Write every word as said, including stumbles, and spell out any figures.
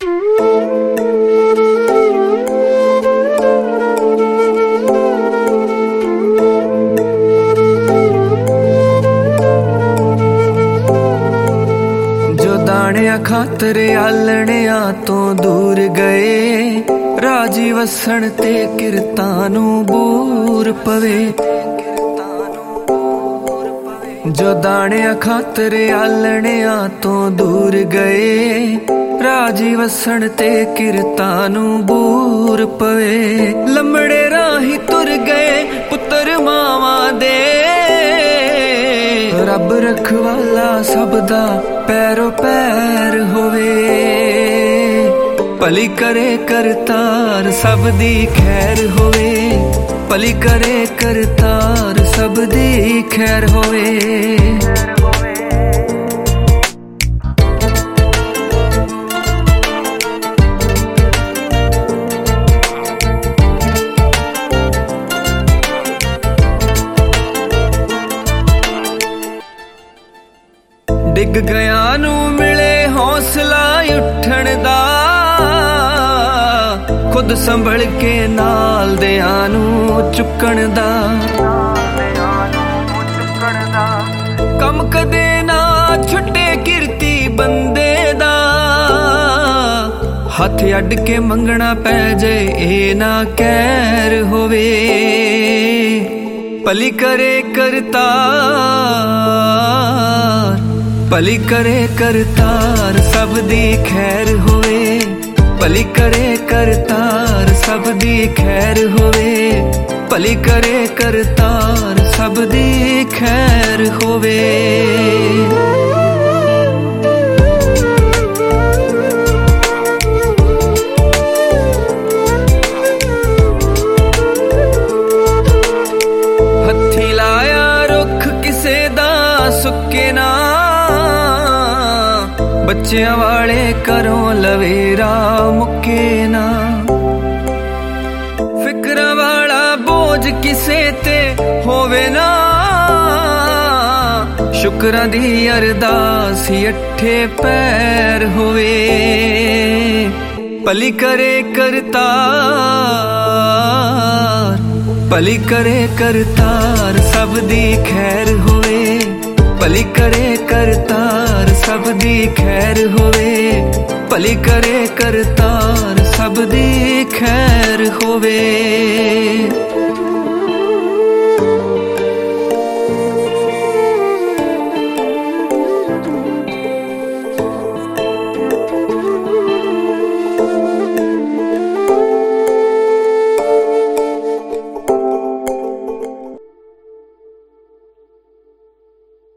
दाणिया खातर आलणिया तो दूर गए, राजी वसन ते किरतां नूं बूर पवे। जो दाणिया खातर आलणिया तो दूर गए, राजी वसन ते किरतां नूं बूर पवे। लंबड़े राही तुर गए पुत्र मावां दे, रब रखवाला सबदा पैरों पैर होवे। भली करे करतार सब दी खैर होवे, भली करे करतार सब दी खैर होवे। डिग गया नू मिले हौसला उठण दा, खुद संभल के नाल दिया नू चुकण दा। कम कदे ना छुटे किरती बंदे दा, हथ अड के मंगना पै जाए ए ना कैर होवे। भली करे करतार, भली करे करतार सब दी खैर होवे। भली करे करतार सब दी खैर होवे, भली करे करतार सब दी खैर होवे। हथी लाया रुख किसे दा सुके ना, बच्चियां वाले करों लवेरा मुके ना। फिक्र वाला बोझ किसे ते होवे ना, शुक्रां दी अरदास अठे पैर होवे। भली करे करतार, भली करे करतार सब दी खैर होवे। भली करे करतार सब दी खैर होवे, भली करे करतार सब दी खैर होवे।